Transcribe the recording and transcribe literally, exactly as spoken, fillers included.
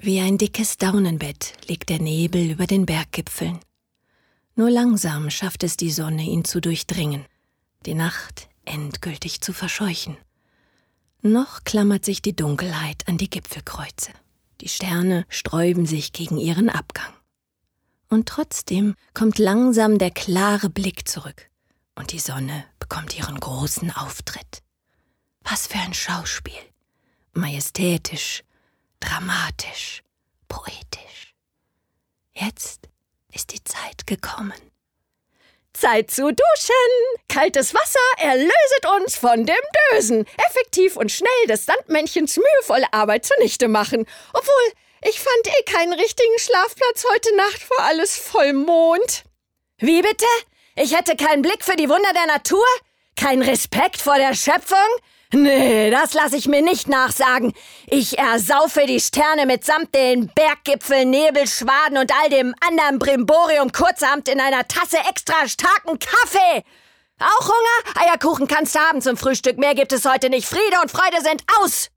Wie ein dickes Daunenbett liegt der Nebel über den Berggipfeln. Nur langsam schafft es die Sonne, ihn zu durchdringen, die Nacht endgültig zu verscheuchen. Noch klammert sich die Dunkelheit an die Gipfelkreuze. Die Sterne sträuben sich gegen ihren Abgang. Und trotzdem kommt langsam der klare Blick zurück und die Sonne bekommt ihren großen Auftritt. Was für ein Schauspiel! Majestätisch, dramatisch, poetisch. Jetzt ist die Zeit gekommen. Zeit zu duschen! Kaltes Wasser erlöset uns von dem Dösen. Effektiv und schnell des Sandmännchens mühevolle Arbeit zunichte machen. Obwohl, ich fand eh keinen richtigen Schlafplatz heute Nacht, vor alles Vollmond. Wie bitte? Ich hätte keinen Blick für die Wunder der Natur? Keinen Respekt vor der Schöpfung? Nee, das lasse ich mir nicht nachsagen. Ich ersaufe die Sterne mitsamt den Berggipfeln, Nebelschwaden und all dem anderen Brimborium kurzerhand in einer Tasse extra starken Kaffee. Auch Hunger? Eierkuchen kannst du haben zum Frühstück. Mehr gibt es heute nicht. Friede und Freude sind aus.